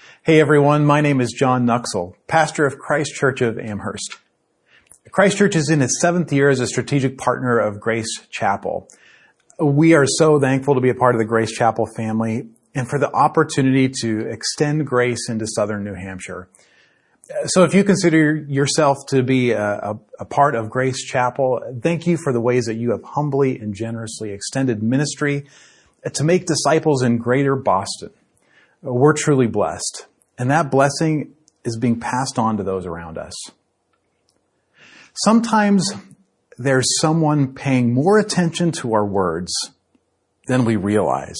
Hey everyone, my name is John Nuxel, pastor of Christ Church of Amherst. Christ Church is in its 7th year as a strategic partner of Grace Chapel. We are so thankful to be a part of the Grace Chapel family and for the opportunity to extend grace into southern New Hampshire. So if you consider yourself to be a part of Grace Chapel, thank you for the ways that you have humbly and generously extended ministry to make disciples in greater Boston. We're truly blessed, and that blessing is being passed on to those around us. Sometimes there's someone paying more attention to our words than we realize.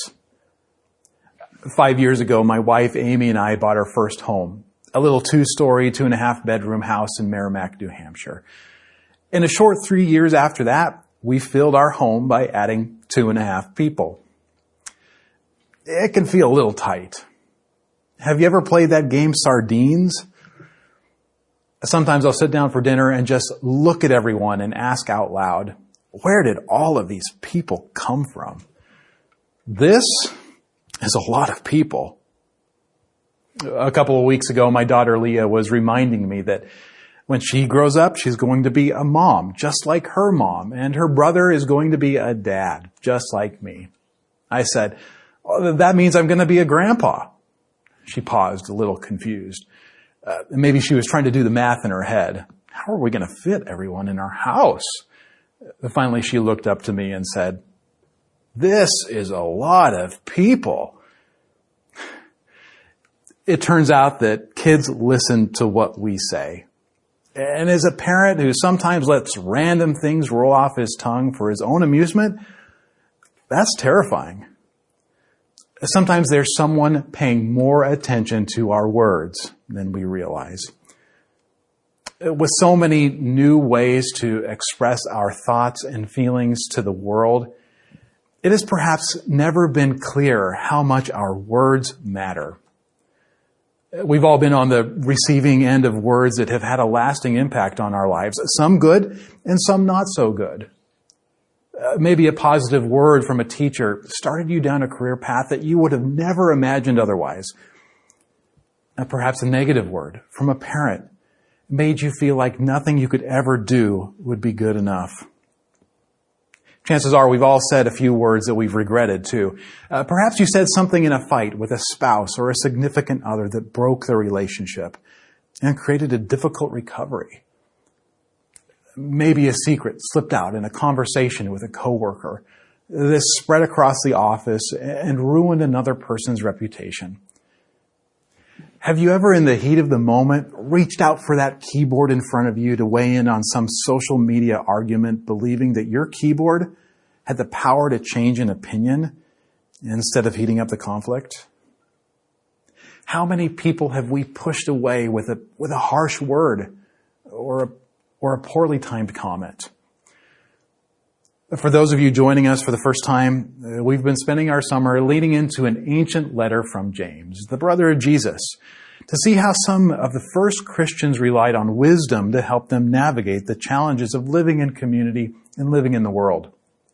5 years ago, my wife Amy and I bought our first home, a little 2-story, 2.5-bedroom house in Merrimack, New Hampshire. In a short 3 years after that, we filled our home by adding 2.5 people. It can feel a little tight. Have you ever played that game Sardines? Sometimes I'll sit down for dinner and just look at everyone and ask out loud, where did all of these people come from? This is a lot of people. A couple of weeks ago, my daughter Leah was reminding me that when she grows up, she's going to be a mom, just like her mom, and her brother is going to be a dad, just like me. I said, that means I'm going to be a grandpa. She paused, a little confused. Maybe she was trying to do the math in her head. How are we going to fit everyone in our house? Finally, she looked up to me and said, this is a lot of people. It turns out that kids listen to what we say. And as a parent who sometimes lets random things roll off his tongue for his own amusement, that's terrifying. Sometimes there's someone paying more attention to our words than we realize. With so many new ways to express our thoughts and feelings to the world, it has perhaps never been clearer how much our words matter. We've all been on the receiving end of words that have had a lasting impact on our lives, some good and some not so good. Maybe a positive word from a teacher started you down a career path that you would have never imagined otherwise. Perhaps a negative word from a parent made you feel like nothing you could ever do would be good enough. Chances are we've all said a few words that we've regretted too. Perhaps you said something in a fight with a spouse or a significant other that broke the relationship and created a difficult recovery. Maybe a secret slipped out in a conversation with a coworker. This spread across the office and ruined another person's reputation. Have you ever, in the heat of the moment, reached out for that keyboard in front of you to weigh in on some social media argument, believing that your keyboard had the power to change an opinion instead of heating up the conflict? How many people have we pushed away with a harsh word or a poorly timed comment? For those of you joining us for the first time, we've been spending our summer leading into an ancient letter from James, the brother of Jesus, to see how some of the first Christians relied on wisdom to help them navigate the challenges of living in community and living in the world.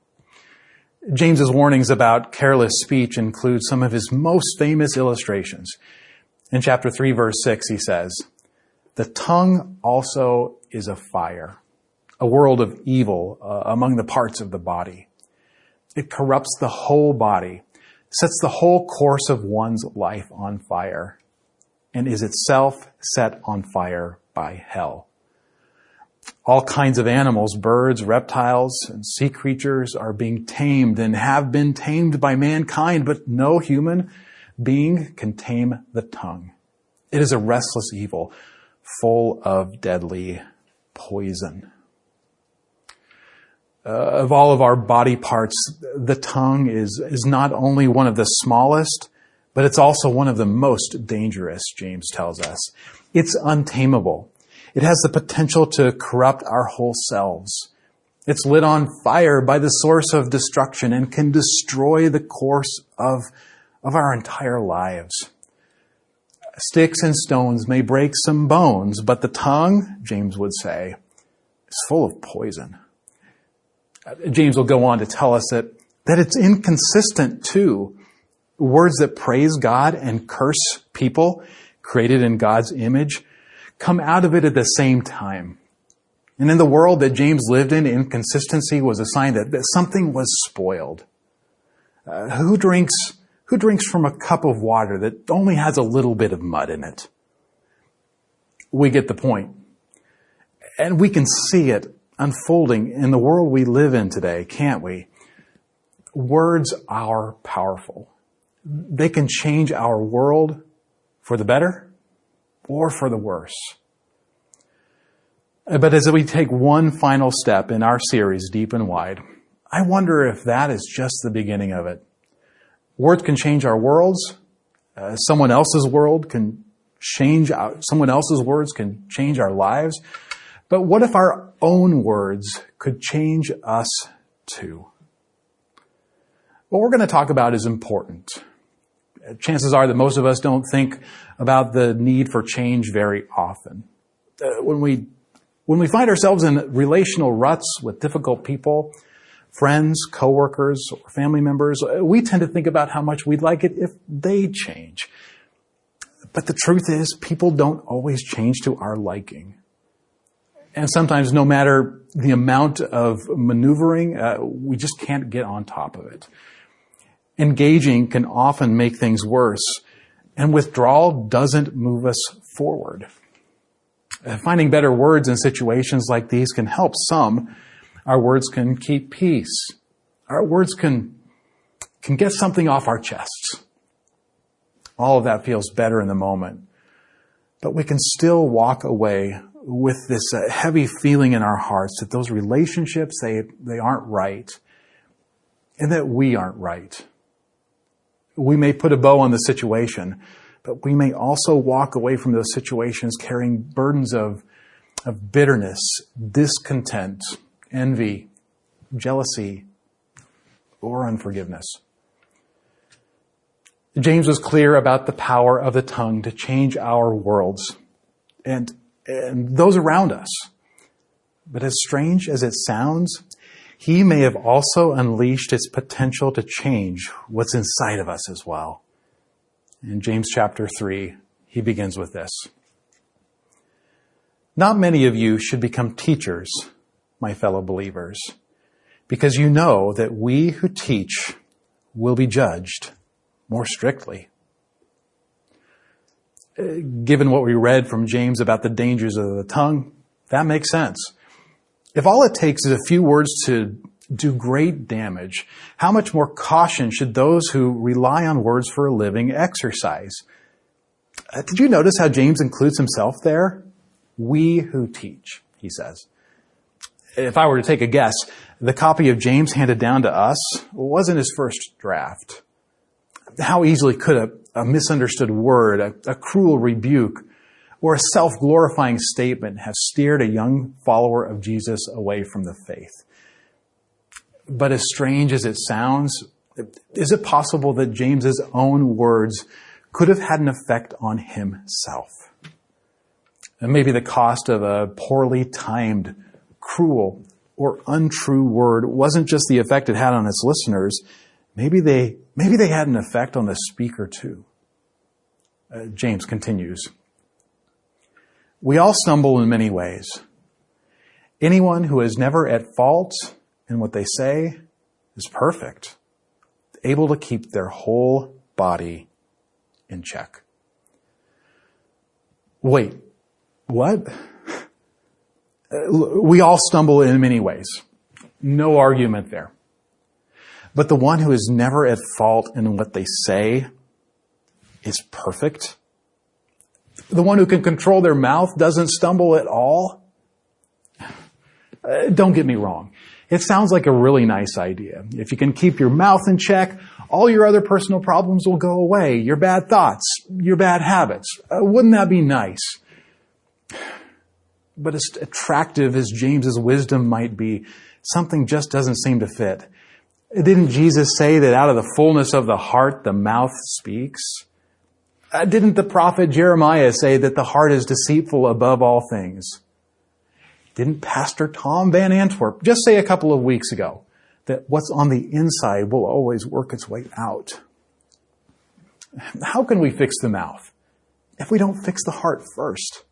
James's warnings about careless speech include some of his most famous illustrations. In chapter 3, verse 6, he says, "The tongue also is a fire, a world of evil among the parts of the body. It corrupts the whole body, sets the whole course of one's life on fire, and is itself set on fire by hell." All kinds of animals, birds, reptiles, and sea creatures are being tamed and have been tamed by mankind, but no human being can tame the tongue. It is a restless evil, full of deadly poison. Of all of our body parts, the tongue is not only one of the smallest, but it's also one of the most dangerous, James tells us. It's untamable. It has the potential to corrupt our whole selves. It's lit on fire by the source of destruction and can destroy the course of our entire lives. Sticks and stones may break some bones, but the tongue, James would say, is full of poison. James will go on to tell us that it's inconsistent too. words that praise God and curse people created in God's image, come out of it at the same time. And in the world that James lived in, inconsistency was a sign that something was spoiled. Who drinks from a cup of water that only has a little bit of mud in it? We get the point. And we can see it unfolding in the world we live in today, can't we? Words are powerful. They can change our world for the better or for the worse. But as we take one final step in our series, Deep and Wide, I wonder if that is just the beginning of it. Words can change our worlds. Someone else's words can change our lives. But what if our own words could change us too? What we're going to talk about is important. Chances are that most of us don't think about the need for change very often. When we find ourselves in relational ruts with difficult people, friends, coworkers, or family members, we tend to think about how much we'd like it if they change. But the truth is, people don't always change to our liking. And sometimes, no matter the amount of maneuvering, we just can't get on top of it. Engaging can often make things worse, and withdrawal doesn't move us forward. Finding better words in situations like these can help some. Our words can keep peace. Our words can get something off our chests. All of that feels better in the moment. But we can still walk away with this heavy feeling in our hearts that those relationships, they aren't right, and that we aren't right. We may put a bow on the situation, but we may also walk away from those situations carrying burdens of bitterness, discontent, envy, jealousy, or unforgiveness. James was clear about the power of the tongue to change our worlds and those around us. But as strange as it sounds, he may have also unleashed its potential to change what's inside of us as well. In James chapter 3, he begins with this. Not many of you should become teachers, my fellow believers, because you know that we who teach will be judged more strictly. Given what we read from James about the dangers of the tongue, that makes sense. If all it takes is a few words to do great damage, how much more caution should those who rely on words for a living exercise? Did you notice how James includes himself there? We who teach, he says. If I were to take a guess, the copy of James handed down to us wasn't his first draft. How easily could a misunderstood word, a cruel rebuke, or a self-glorifying statement have steered a young follower of Jesus away from the faith? But as strange as it sounds, is it possible that James's own words could have had an effect on himself? And maybe the cost of a poorly timed, cruel, or untrue word wasn't just the effect it had on its listeners. Maybe they had an effect on the speaker too. James continues. We all stumble in many ways. Anyone who is never at fault in what they say is perfect, able to keep their whole body in check. Wait, what? We all stumble in many ways. No argument there. But the one who is never at fault in what they say is perfect. The one who can control their mouth doesn't stumble at all. Don't get me wrong. It sounds like a really nice idea. If you can keep your mouth in check, all your other personal problems will go away. Your bad thoughts, your bad habits. Wouldn't that be nice? But as attractive as James's wisdom might be, something just doesn't seem to fit. Didn't Jesus say that out of the fullness of the heart, the mouth speaks? Didn't the prophet Jeremiah say that the heart is deceitful above all things? Didn't Pastor Tom Van Antwerp just say a couple of weeks ago that what's on the inside will always work its way out? How can we fix the mouth if we don't fix the heart first?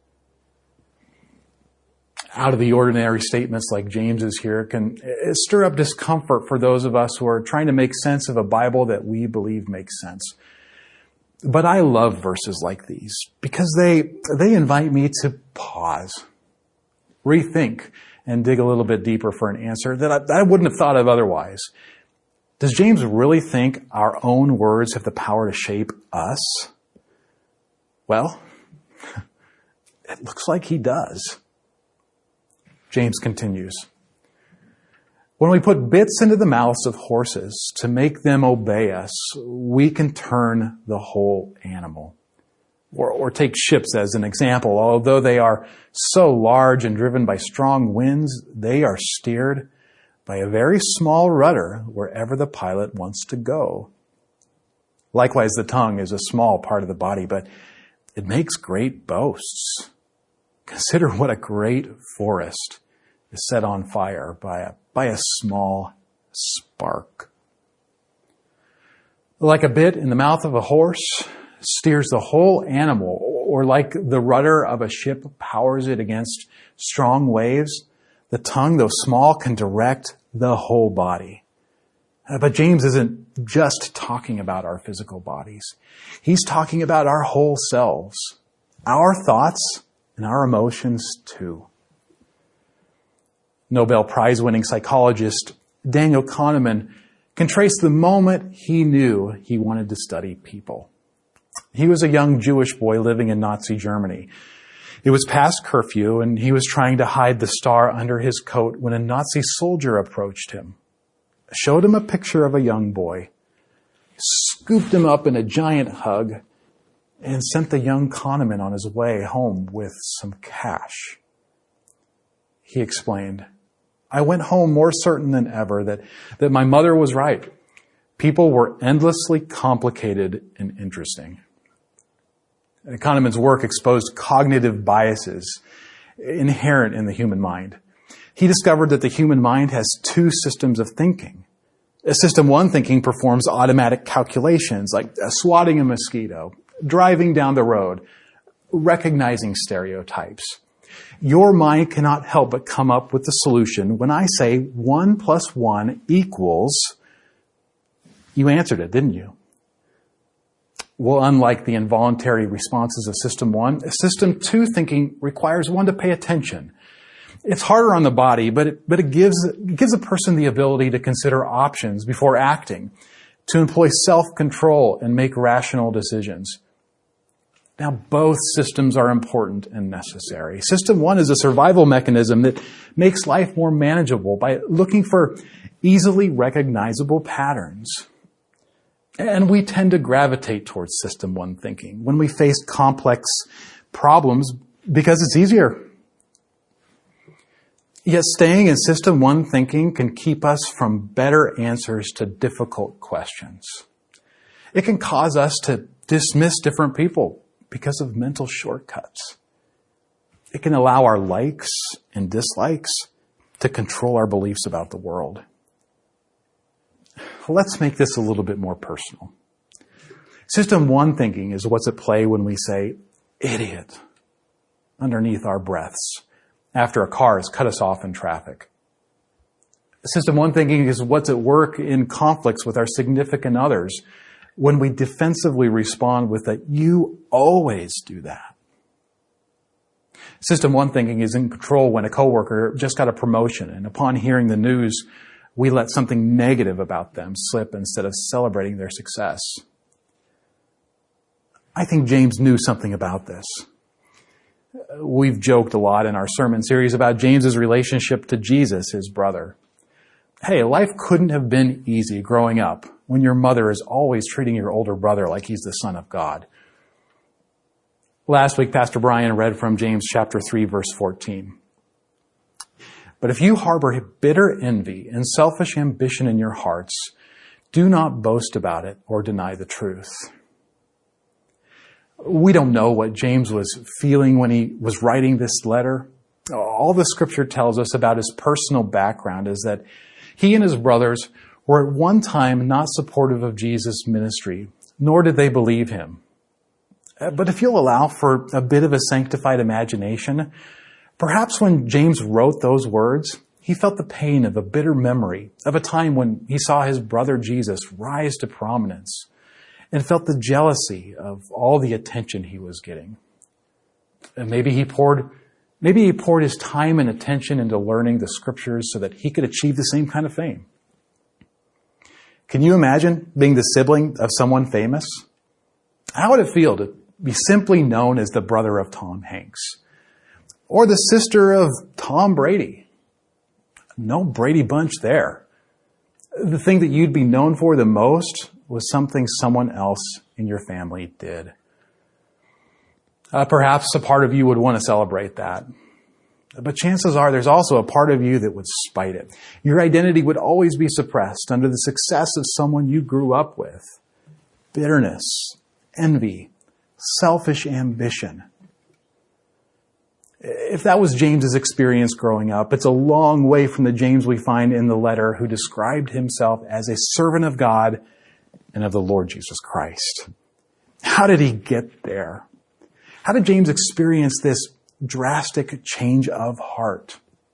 Out of the ordinary statements like James's here can stir up discomfort for those of us who are trying to make sense of a Bible that we believe makes sense. But I love verses like these because they invite me to pause, rethink, and dig a little bit deeper for an answer that I wouldn't have thought of otherwise. Does James really think our own words have the power to shape us? Well, it looks like he does. James continues, when we put bits into the mouths of horses to make them obey us, we can turn the whole animal. Or take ships as an example. Although they are so large and driven by strong winds, they are steered by a very small rudder wherever the pilot wants to go. Likewise, the tongue is a small part of the body, but it makes great boasts. Consider what a great forest is set on fire by a small spark. Like a bit in the mouth of a horse steers the whole animal, or like the rudder of a ship powers it against strong waves, the tongue, though small, can direct the whole body. But James isn't just talking about our physical bodies. He's talking about our whole selves, our thoughts and our emotions too. Nobel Prize-winning psychologist Daniel Kahneman can trace the moment he knew he wanted to study people. He was a young Jewish boy living in Nazi Germany. It was past curfew, and he was trying to hide the star under his coat when a Nazi soldier approached him, showed him a picture of a young boy, scooped him up in a giant hug, and sent the young Kahneman on his way home with some cash. He explained, I went home more certain than ever that my mother was right. People were endlessly complicated and interesting. Kahneman's work exposed cognitive biases inherent in the human mind. He discovered that the human mind has two systems of thinking. System one thinking performs automatic calculations like swatting a mosquito, driving down the road, recognizing stereotypes. Your mind cannot help but come up with the solution when I say 1 + 1 =, you answered it, didn't you? Well, unlike the involuntary responses of System 1, System 2 thinking requires one to pay attention. It's harder on the body, but it gives a person the ability to consider options before acting, to employ self-control and make rational decisions. Now, both systems are important and necessary. System 1 is a survival mechanism that makes life more manageable by looking for easily recognizable patterns. And we tend to gravitate towards System 1 thinking when we face complex problems because it's easier. Yet staying in System 1 thinking can keep us from better answers to difficult questions. It can cause us to dismiss different people because of mental shortcuts. It can allow our likes and dislikes to control our beliefs about the world. Let's make this a little bit more personal. System 1 thinking is what's at play when we say, idiot, underneath our breaths after a car has cut us off in traffic. System 1 thinking is what's at work in conflicts with our significant others when we defensively respond with that, you always do that. System 1 thinking is in control when a coworker just got a promotion, and upon hearing the news, we let something negative about them slip instead of celebrating their success. I think James knew something about this. We've joked a lot in our sermon series about James's relationship to Jesus, his brother. Hey, life couldn't have been easy growing up when your mother is always treating your older brother like he's the Son of God. Last week, Pastor Brian read from James chapter 3, verse 14. But if you harbor bitter envy and selfish ambition in your hearts, do not boast about it or deny the truth. We don't know what James was feeling when he was writing this letter. All the scripture tells us about his personal background is that he and his brothers were at one time not supportive of Jesus' ministry, nor did they believe him. But if you'll allow for a bit of a sanctified imagination, perhaps when James wrote those words, he felt the pain of a bitter memory of a time when he saw his brother Jesus rise to prominence and felt the jealousy of all the attention he was getting. And maybe he poured his time and attention into learning the scriptures so that he could achieve the same kind of fame. Can you imagine being the sibling of someone famous? How would it feel to be simply known as the brother of Tom Hanks or the sister of Tom Brady? No Brady Bunch there. The thing that you'd be known for the most was something someone else in your family did. Perhaps a part of you would want to celebrate that. But chances are there's also a part of you that would spite it. Your identity would always be suppressed under the success of someone you grew up with. Bitterness, envy, selfish ambition. If that was James's experience growing up, it's a long way from the James we find in the letter who described himself as a servant of God and of the Lord Jesus Christ. How did he get there? How did James experience this drastic change of heart?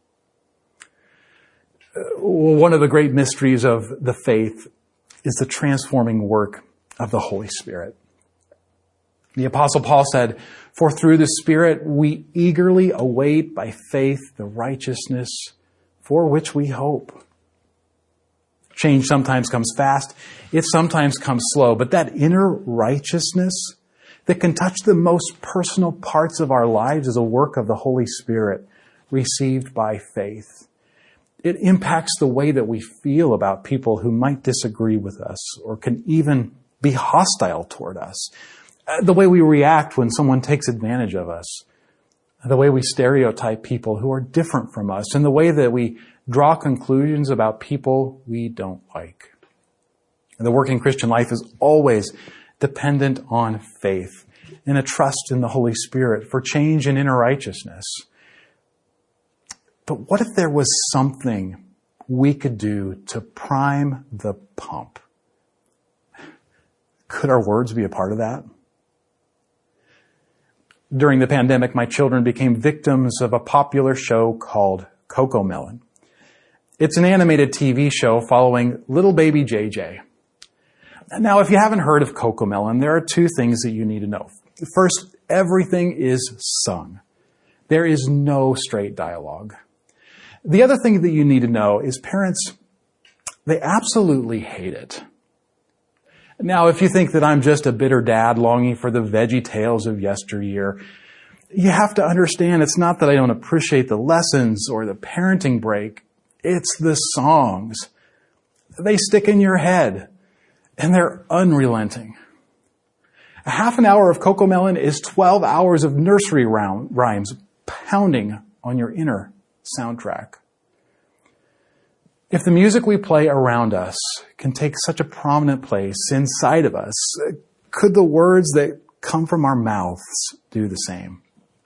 One of the great mysteries of the faith is the transforming work of the Holy Spirit. The Apostle Paul said, "For through the Spirit we eagerly await by faith the righteousness for which we hope." Change sometimes comes fast. It sometimes comes slow. But that inner righteousness that can touch the most personal parts of our lives is a work of the Holy Spirit received by faith. It impacts the way that we feel about people who might disagree with us or can even be hostile toward us. The way we react when someone takes advantage of us. The way we stereotype people who are different from us. And the way that we draw conclusions about people we don't like. The working Christian life is always dependent on faith and a trust in the Holy Spirit for change and inner righteousness. But what if there was something we could do to prime the pump? Could our words be a part of that? During the pandemic, my children became victims of a popular show called CoComelon. It's an animated TV show following little baby JJ. Now, if you haven't heard of CoComelon, there are two things that you need to know. First, everything is sung. There is no straight dialogue. The other thing that you need to know is parents, they absolutely hate it. Now, if you think that I'm just a bitter dad longing for the Veggie Tales of yesteryear, you have to understand it's not that I don't appreciate the lessons or the parenting break. It's the songs. They stick in your head, and they're unrelenting. A half an hour of CoComelon is 12 hours of nursery rhymes pounding on your inner soundtrack. If the music we play around us can take such a prominent place inside of us, could the words that come from our mouths do the same?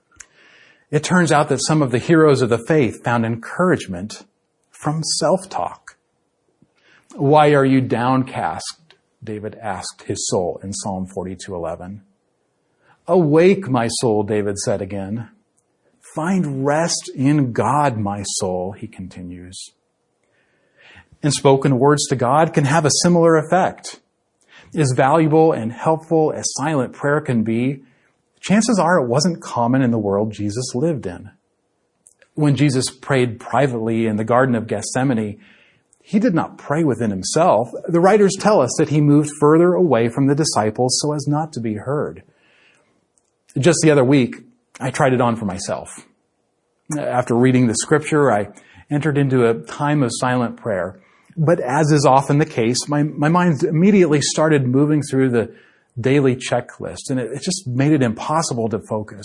It turns out that some of the heroes of the faith found encouragement from self-talk. "Why are you downcast?" David asked his soul in Psalm 42:11. "Awake, my soul," David said again. "Find rest in God, my soul," he continues. And spoken words to God can have a similar effect. As valuable and helpful as silent prayer can be, chances are it wasn't common in the world Jesus lived in. When Jesus prayed privately in the Garden of Gethsemane, he did not pray within himself. The writers tell us that he moved further away from the disciples so as not to be heard. Just the other week, I tried it on for myself. After reading the scripture, I entered into a time of silent prayer. But as is often the case, my mind immediately started moving through the daily checklist, and it just made it impossible to focus.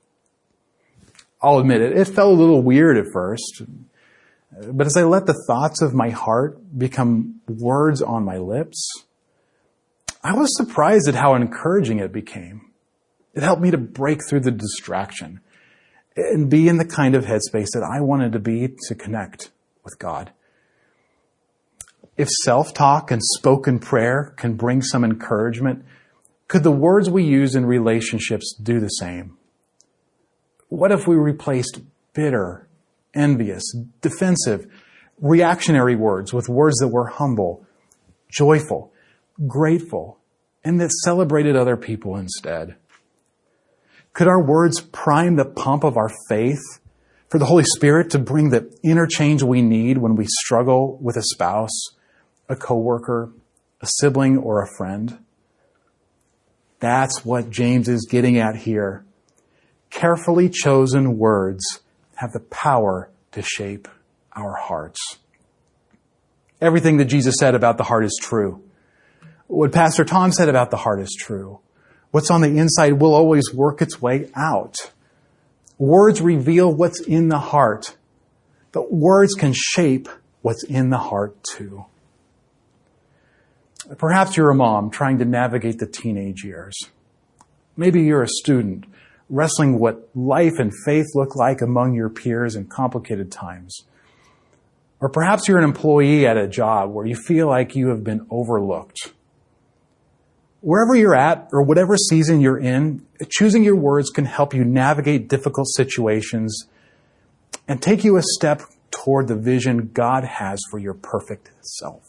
I'll admit it felt a little weird at first, but as I let the thoughts of my heart become words on my lips, I was surprised at how encouraging it became. It helped me to break through the distraction and be in the kind of headspace that I wanted to be to connect with God. If self-talk and spoken prayer can bring some encouragement Could the words we use in relationships do the same? What if we replaced bitter, envious, defensive, reactionary words with words that were humble, joyful, grateful, and that celebrated other people instead? Could our words prime the pump of our faith for the Holy Spirit to bring the inner change we need when we struggle with a spouse, a coworker, a sibling, or a friend? That's what James is getting at here. Carefully chosen words have the power to shape our hearts. Everything that Jesus said about the heart is true. What Pastor Tom said about the heart is true. What's on the inside will always work its way out. Words reveal what's in the heart, but words can shape what's in the heart too. Perhaps you're a mom trying to navigate the teenage years. Maybe you're a student wrestling what life and faith look like among your peers in complicated times. Or perhaps you're an employee at a job where you feel like you have been overlooked. Wherever you're at or whatever season you're in, choosing your words can help you navigate difficult situations and take you a step toward the vision God has for your perfect self.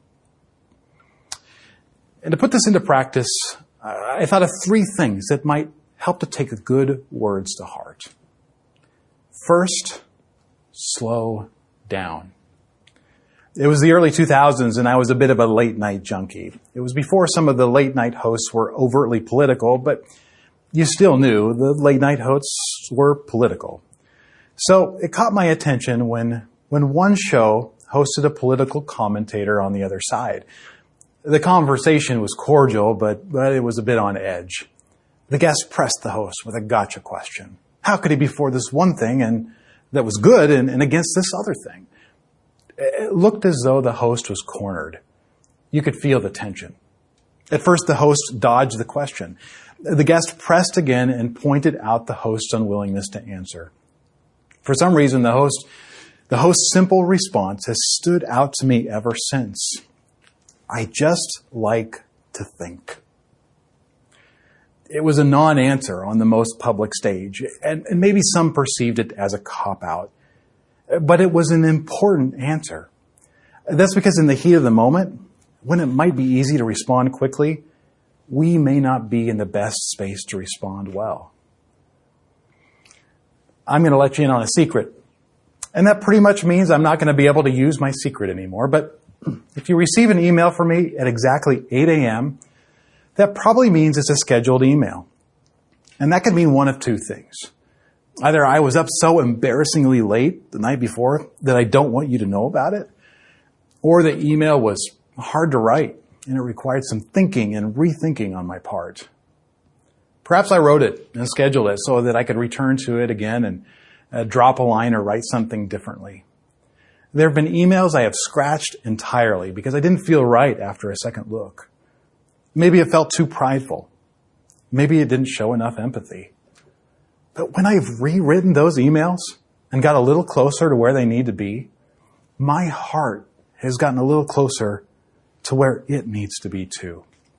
And to put this into practice, I thought of 3 things that might help to take good words to heart. First, slow down. It was the early 2000s and I was a bit of a late night junkie. It was before some of the late night hosts were overtly political, but you still knew the late night hosts were political. So it caught my attention when one show hosted a political commentator on the other side. The conversation was cordial, but it was a bit on edge. The guest pressed the host with a gotcha question. How could he be for this one thing and that was good and against this other thing? It looked as though the host was cornered. You could feel the tension. At first, the host dodged the question. The guest pressed again and pointed out the host's unwillingness to answer. For some reason, the host's simple response has stood out to me ever since. I just like to think. It was a non-answer on the most public stage, and maybe some perceived it as a cop-out. But it was an important answer. That's because in the heat of the moment, when it might be easy to respond quickly, we may not be in the best space to respond well. I'm going to let you in on a secret. And that pretty much means I'm not going to be able to use my secret anymore. But if you receive an email from me at exactly 8 a.m., that probably means it's a scheduled email. And that could mean one of 2 things. Either I was up so embarrassingly late the night before that I don't want you to know about it, or the email was hard to write and it required some thinking and rethinking on my part. Perhaps I wrote it and scheduled it so that I could return to it again and drop a line or write something differently. There have been emails I have scratched entirely because I didn't feel right after a second look. Maybe it felt too prideful. Maybe it didn't show enough empathy. But when I've rewritten those emails and got a little closer to where they need to be, my heart has gotten a little closer to where it needs to be too.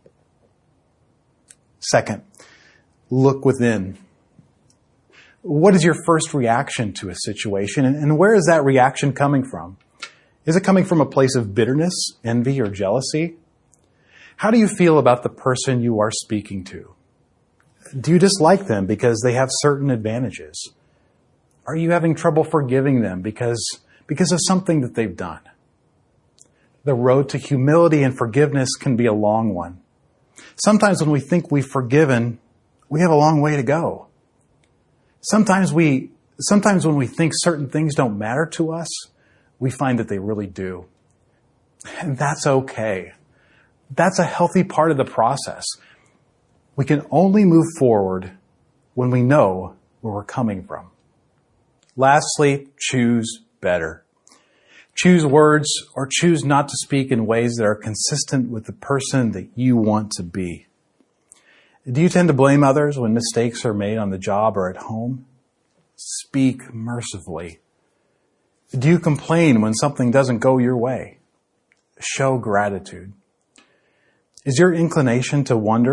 Second, look within. What is your first reaction to a situation, and where is that reaction coming from? Is it coming from a place of bitterness, envy, or jealousy? How do you feel about the person you are speaking to? Do you dislike them because they have certain advantages? Are you having trouble forgiving them because of something that they've done? The road to humility and forgiveness can be a long one. Sometimes when we think we've forgiven, we have a long way to go. Sometimes when we think certain things don't matter to us, we find that they really do. And that's okay. That's a healthy part of the process. We can only move forward when we know where we're coming from. Lastly, choose better. Choose words or choose not to speak in ways that are consistent with the person that you want to be. Do you tend to blame others when mistakes are made on the job or at home? Speak mercifully. Do you complain when something doesn't go your way? Show gratitude. Is your inclination to wonder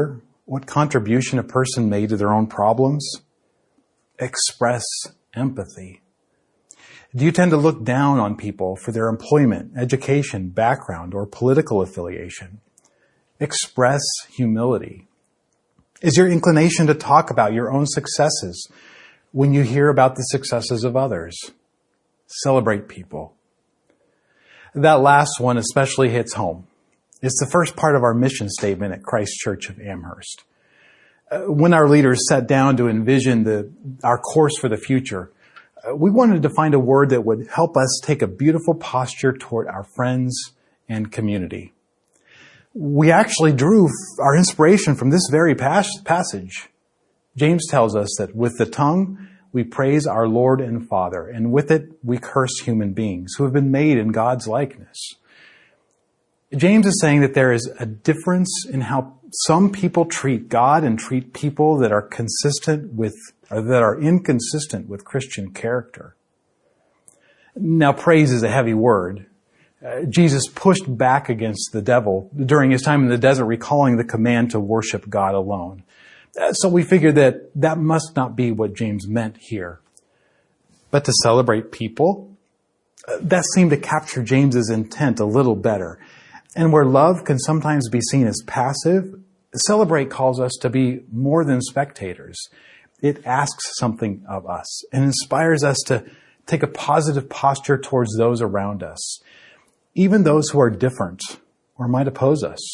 what contribution a person made to their own problems? Express empathy. Do you tend to look down on people for their employment, education, background, or political affiliation? Express humility. Is your inclination to talk about your own successes when you hear about the successes of others? Celebrate people. That last one especially hits home. It's the first part of our mission statement at Christ Church of Amherst. When our leaders sat down to envision our course for the future, we wanted to find a word that would help us take a beautiful posture toward our friends and community. We actually drew our inspiration from this very passage. James tells us that with the tongue, we praise our Lord and Father, and with it, we curse human beings who have been made in God's likeness. James is saying that there is a difference in how some people treat God and treat people that are inconsistent with Christian character. Now, praise is a heavy word. Jesus pushed back against the devil during his time in the desert, recalling the command to worship God alone. So we figured that must not be what James meant here. But to celebrate people, that seemed to capture James's intent a little better. And where love can sometimes be seen as passive, celebrate calls us to be more than spectators. It asks something of us and inspires us to take a positive posture towards those around us, even those who are different or might oppose us.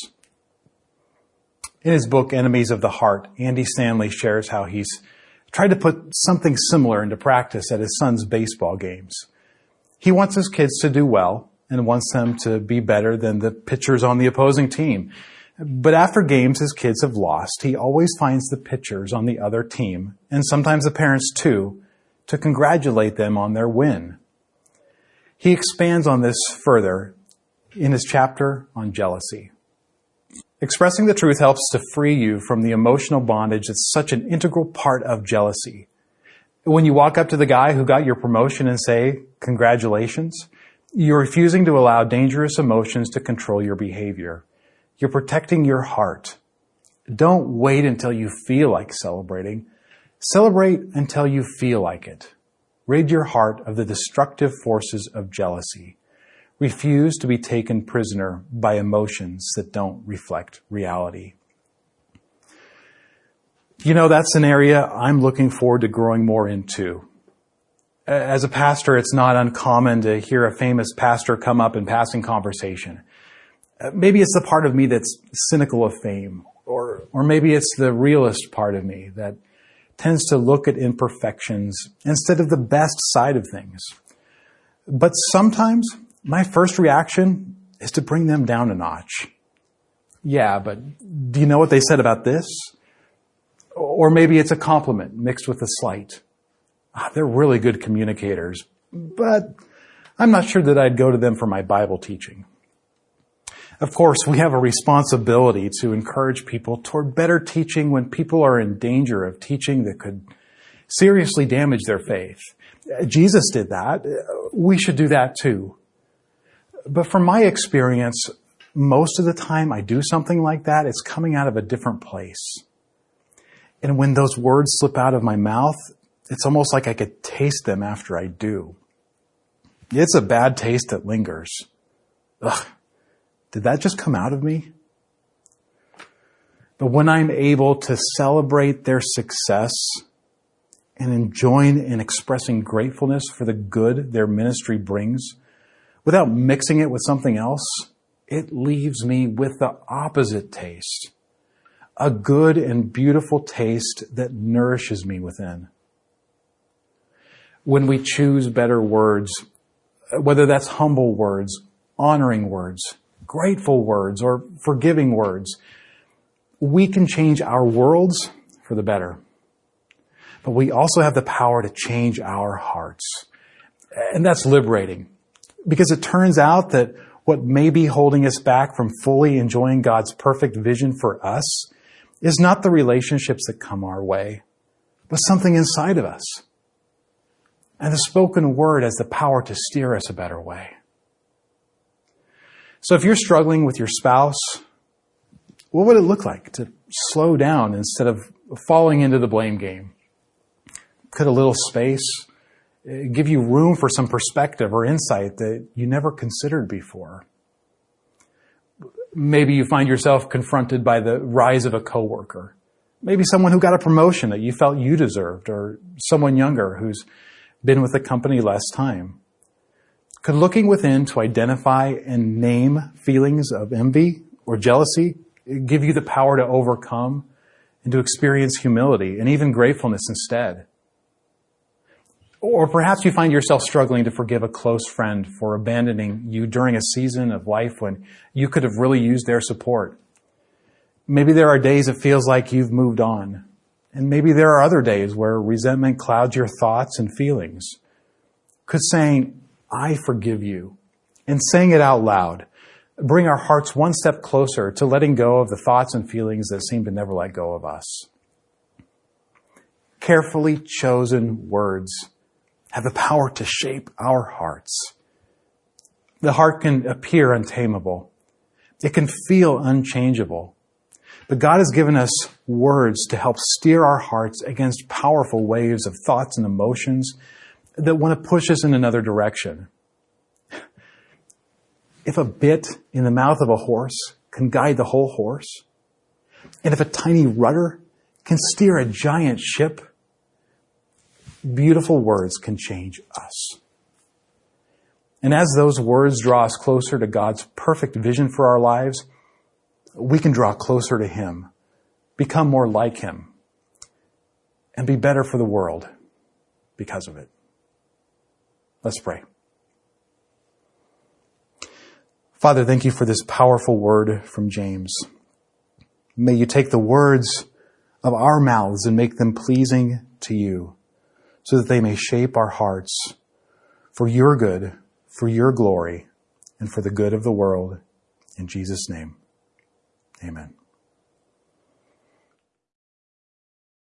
In his book, Enemies of the Heart, Andy Stanley shares how he's tried to put something similar into practice at his son's baseball games. He wants his kids to do well and wants them to be better than the pitchers on the opposing team. But after games his kids have lost, he always finds the pitchers on the other team, and sometimes the parents too, to congratulate them on their win. He expands on this further in his chapter on jealousy. Expressing the truth helps to free you from the emotional bondage that's such an integral part of jealousy. When you walk up to the guy who got your promotion and say, "Congratulations," you're refusing to allow dangerous emotions to control your behavior. You're protecting your heart. Don't wait until you feel like celebrating. Celebrate until you feel like it. Rid your heart of the destructive forces of jealousy. Refuse to be taken prisoner by emotions that don't reflect reality. You know, that's an area I'm looking forward to growing more into. As a pastor, it's not uncommon to hear a famous pastor come up in passing conversation. Maybe it's the part of me that's cynical of fame, or maybe it's the realist part of me that tends to look at imperfections instead of the best side of things. But sometimes my first reaction is to bring them down a notch. Yeah, but do you know what they said about this? Or maybe it's a compliment mixed with a slight. They're really good communicators, but I'm not sure that I'd go to them for my Bible teaching. Of course, we have a responsibility to encourage people toward better teaching when people are in danger of teaching that could seriously damage their faith. Jesus did that. We should do that too. But from my experience, most of the time I do something like that, it's coming out of a different place. And when those words slip out of my mouth, it's almost like I could taste them after I do. It's a bad taste that lingers. Ugh. Did that just come out of me? But when I'm able to celebrate their success and join in expressing gratefulness for the good their ministry brings, without mixing it with something else, it leaves me with the opposite taste. A good and beautiful taste that nourishes me within. When we choose better words, whether that's humble words, honoring words, grateful words, or forgiving words, we can change our worlds for the better. But we also have the power to change our hearts. And that's liberating, because it turns out that what may be holding us back from fully enjoying God's perfect vision for us is not the relationships that come our way, but something inside of us. And the spoken word has the power to steer us a better way. So if you're struggling with your spouse, What would it look like to slow down instead of falling into the blame game? Could a little space give you room for some perspective or insight that you never considered before? Maybe you find yourself confronted by the rise of a coworker. Maybe someone who got a promotion that you felt you deserved, or someone younger who's been with the company less time. Could looking within to identify and name feelings of envy or jealousy give you the power to overcome and to experience humility and even gratefulness instead? Or perhaps you find yourself struggling to forgive a close friend for abandoning you during a season of life when you could have really used their support. Maybe there are days it feels like you've moved on. And maybe there are other days where resentment clouds your thoughts and feelings. Could saying, "I forgive you," and saying it out loud bring our hearts one step closer to letting go of the thoughts and feelings that seem to never let go of us? Carefully chosen words have the power to shape our hearts. The heart can appear untamable. It can feel unchangeable. But God has given us words to help steer our hearts against powerful waves of thoughts and emotions that want to push us in another direction. If a bit in the mouth of a horse can guide the whole horse, and if a tiny rudder can steer a giant ship, beautiful words can change us. And as those words draw us closer to God's perfect vision for our lives, we can draw closer to Him, become more like Him, and be better for the world because of it. Let's pray. Father, thank you for this powerful word from James. May you take the words of our mouths and make them pleasing to you, so that they may shape our hearts for your good, for your glory, and for the good of the world. In Jesus' name, amen.